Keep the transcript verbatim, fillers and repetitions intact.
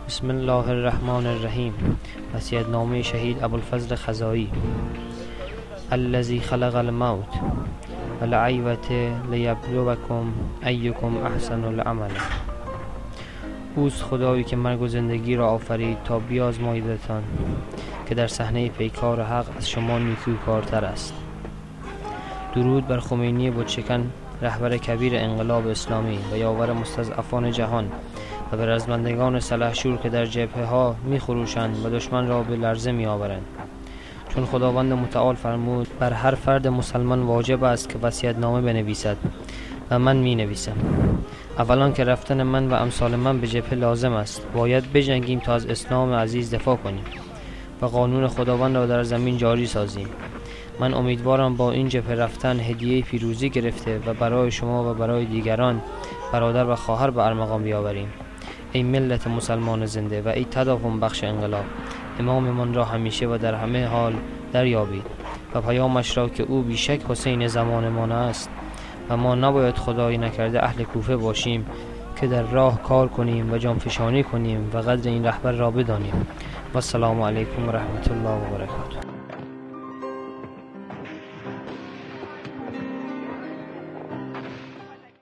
بسم الله الرحمن الرحیم. وصیت‌نامه شهید ابوالفضل خزائی. الذی خلق الموت والحیوة لیبلوکم ایکم احسن العمل. اوست خدایی که مرگ و زندگی را آفرید تا بیازمایدتان که در صحنه پیکار حق از شما نیکوکارتر است. درود بر خمینی بتشکن، رهبر کبیر انقلاب اسلامی و یاور مستضعفان جهان، و به رزمندگان سلحشور که در جبهه ها می خروشند و دشمن را به لرزه می آورند. چون خداوند متعال فرمود بر هر فرد مسلمان واجب است که وصیت‌نامه بنویسد و من می نویسم. اولا که رفتن من و امثال من به جبهه لازم است. باید بجنگیم تا از اسلام عزیز دفاع کنیم و قانون خداوند را در زمین جاری سازیم. من امیدوارم با این جبهه رفتن هدیه پیروزی گرفته و برای شما و برای دیگران برادر و خواهر به ارمغان بیاوریم. ای ملت مسلمان زنده و ای تداوم بخش انقلاب، امام من را همیشه و در همه حال دریابید و پیامش را که او بیشک حسین زمانمان است و ما نباید خدایی نکرده اهل کوفه باشیم که در راه کار کنیم و جانفشانی کنیم و قدر این رهبر را بدانیم. و السلام علیکم و رحمت الله و برکاته.